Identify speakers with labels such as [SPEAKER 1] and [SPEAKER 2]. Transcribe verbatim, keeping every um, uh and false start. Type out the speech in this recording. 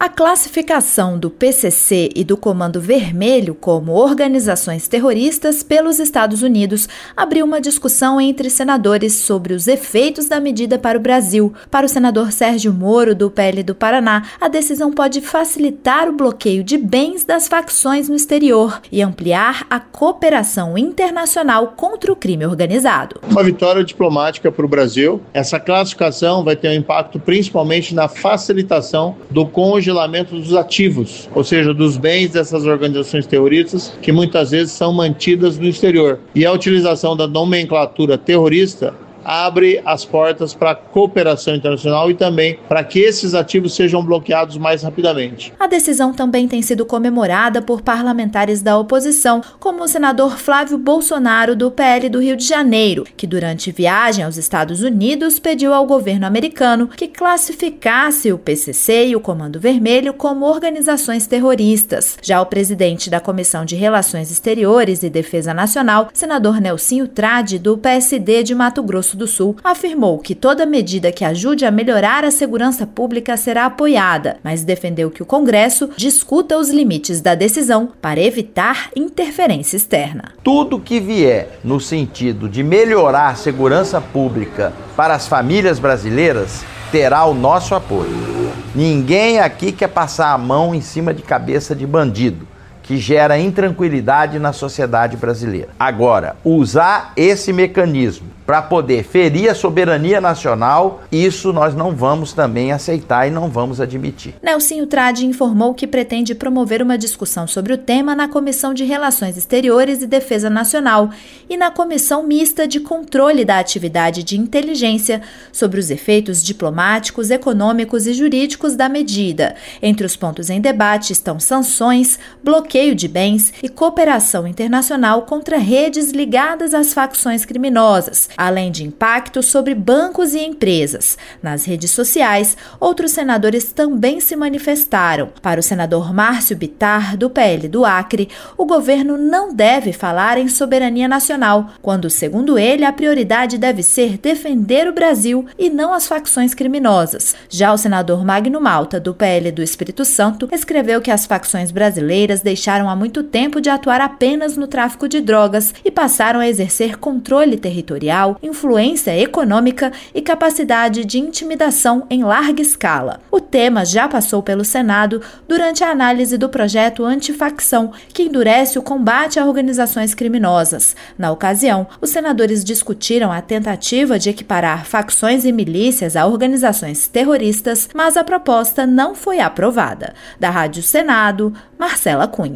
[SPEAKER 1] A classificação do P C C e do Comando Vermelho como organizações terroristas pelos Estados Unidos abriu uma discussão entre senadores sobre os efeitos da medida para o Brasil. Para o senador Sérgio Moro, do P L do Paraná, a decisão pode facilitar o bloqueio de bens das facções no exterior e ampliar a cooperação internacional contra o crime organizado.
[SPEAKER 2] Uma vitória diplomática para o Brasil. Essa classificação vai ter um impacto principalmente na facilitação do congelamento dos ativos, ou seja, dos bens dessas organizações terroristas que muitas vezes são mantidas no exterior. E a utilização da nomenclatura terrorista abre as portas para a cooperação internacional e também para que esses ativos sejam bloqueados mais rapidamente.
[SPEAKER 1] A decisão também tem sido comemorada por parlamentares da oposição, como o senador Flávio Bolsonaro, do P L do Rio de Janeiro, que durante viagem aos Estados Unidos pediu ao governo americano que classificasse o P C C e o Comando Vermelho como organizações terroristas. Já o presidente da Comissão de Relações Exteriores e Defesa Nacional, senador Nelsinho Trade, do P S D de Mato Grosso do Sul, afirmou que toda medida que ajude a melhorar a segurança pública será apoiada, mas defendeu que o Congresso discuta os limites da decisão para evitar interferência externa.
[SPEAKER 3] Tudo que vier no sentido de melhorar a segurança pública para as famílias brasileiras terá o nosso apoio. Ninguém aqui quer passar a mão em cima de cabeça de bandido, que gera intranquilidade na sociedade brasileira. Agora, usar esse mecanismo para poder ferir a soberania nacional, isso nós não vamos também aceitar e não vamos admitir.
[SPEAKER 1] Nelsinho Trade informou que pretende promover uma discussão sobre o tema na Comissão de Relações Exteriores e Defesa Nacional e na Comissão Mista de Controle da Atividade de Inteligência sobre os efeitos diplomáticos, econômicos e jurídicos da medida. Entre os pontos em debate estão sanções, bloqueio de bens e cooperação internacional contra redes ligadas às facções criminosas, além de impactos sobre bancos e empresas. Nas redes sociais, outros senadores também se manifestaram. Para o senador Márcio Bittar, do P L do Acre, o governo não deve falar em soberania nacional, quando, segundo ele, a prioridade deve ser defender o Brasil e não as facções criminosas. Já o senador Magno Malta, do P L do Espírito Santo, escreveu que as facções brasileiras deixaram há muito tempo de atuar apenas no tráfico de drogas e passaram a exercer controle territorial, influência econômica e capacidade de intimidação em larga escala. O tema já passou pelo Senado durante a análise do projeto Antifacção, que endurece o combate a organizações criminosas. Na ocasião, os senadores discutiram a tentativa de equiparar facções e milícias a organizações terroristas, mas a proposta não foi aprovada. Da Rádio Senado, Marcela Cunha.